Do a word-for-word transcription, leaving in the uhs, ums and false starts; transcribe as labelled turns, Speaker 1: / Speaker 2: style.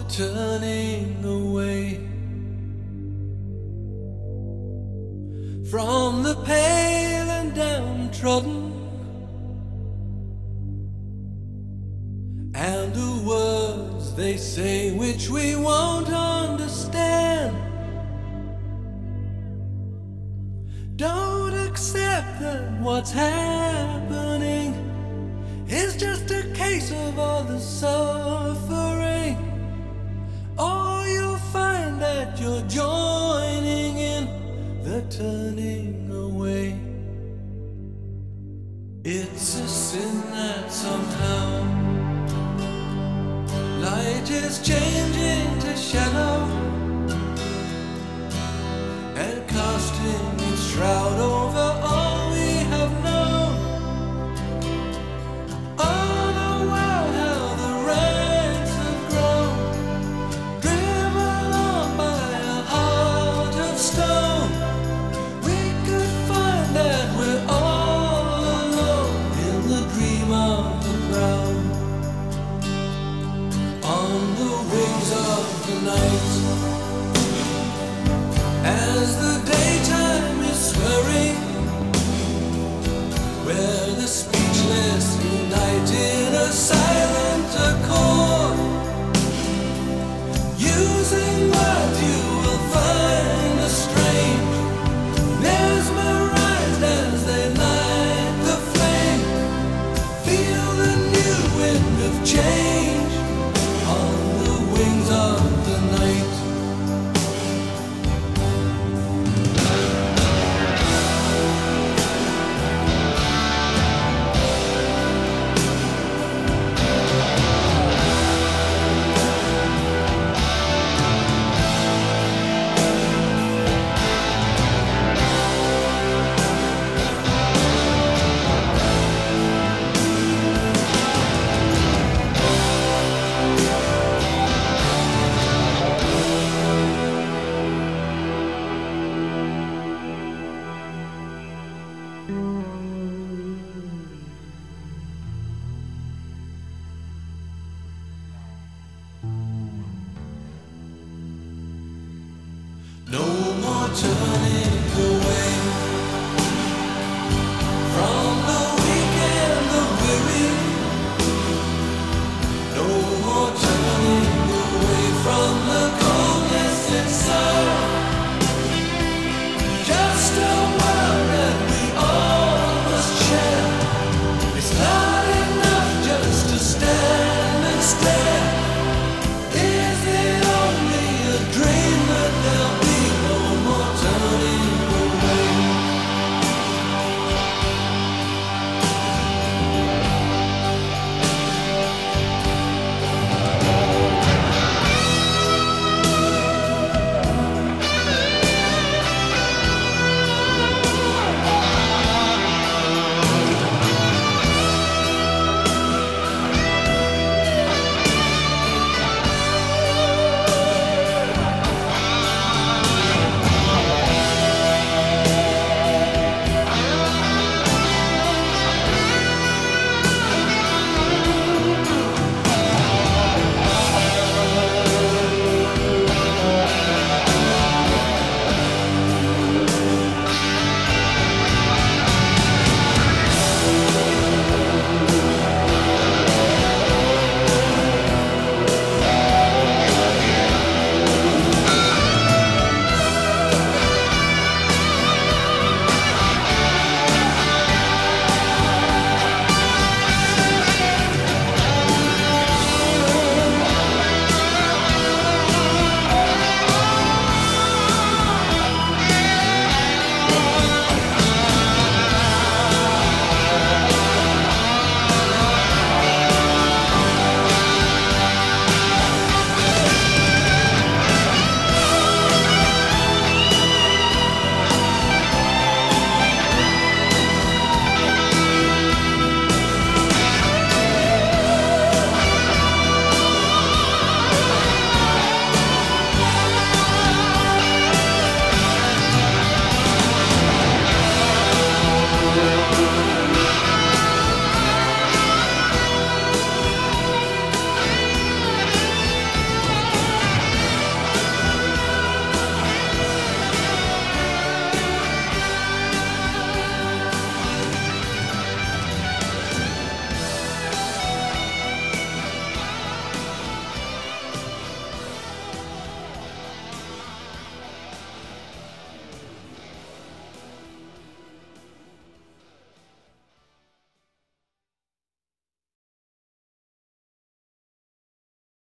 Speaker 1: turning away from the pale and downtrodden, and the words they say which we won't understand. Don't accept that what's happening is just a case of all the suffering, or you'll find that you're joining in the turning away. It's a sin that somehow light is changing to shadow and casting its shroud over all we have known. Oh, the world, how the ranks have grown, driven on by a heart of stone. We could find that we're all alone in the dream of the crowd. On the wings of the night, as the daytime is swirling, where the speechless unite in a silent accord, using words you will find a strange, mesmerized as they light the flame. Feel the new wind of change on the wings of the night. No more turning